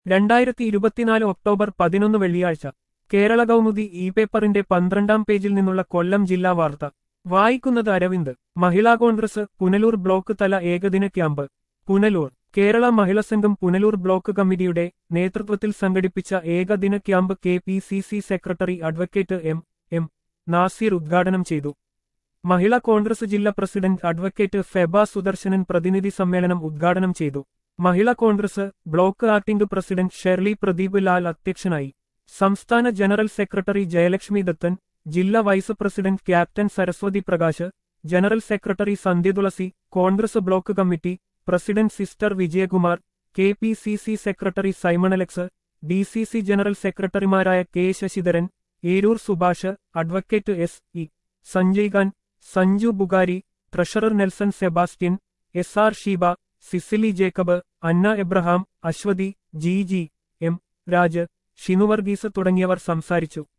2024 October 11 വെള്ളിയാഴ്ച Kerala Kaumudi E പേപ്പറിന്റെ 12-ാം പേജിൽ നിന്നുള്ള കൊല്ലം ജില്ലാ വാർത്ത വായിക്കുന്നത് അരവിന്ദ്. മഹിളാ കോൺഗ്രസ് പുനലൂർ ബ്ലോക്ക് തല ഏകദിന ക്യാമ്പ്. പുനലൂർ കേരള മഹിളാ സംഘം പുനലൂർ ബ്ലോക്ക് കമ്മിറ്റിയുടെ നേതൃത്വത്തിൽ സംഘടിപ്പിച്ച ഏകദിന camp KPCC secretary advocate M Nasir ഉദ്ഘാടനം ചെയ്തു. മഹിളാ കോൺഗ്രസ് ജില്ലാ പ്രസിഡന്റ് അഡ്വക്കേറ്റ് ഫെബ സുദർശനൻ പ്രതിനിധി സമ്മേളനം ഉദ്ഘാടനം ചെയ്തു. Mahila Congress block acting president Shirley Pradeep Lal അധ്യക്ഷനായി. സംസ്ഥാന ജനറൽ സെക്രട്ടറി ജയലക്ഷ്മി ദത്തൻ, ജില്ലാ vice president captain Saraswathi Prakash, general secretary Sandhya Thulasi, Congress block committee president sister Vijayakumar, KPCC secretary Simon Alex, DCC general സെക്രട്ടറിമാരായ K Sasidharan, Eroor Subhash, advocate SE Sanjay Khan, Sanju Bugari, treasurer Nelson Sebastian, SR Sheeba, Cecily Jacob, Anna Abraham, Aswathi, GG, M Raj, Shinu Varghese തുടങ്ങിയവർ സംസാരിച്ചു.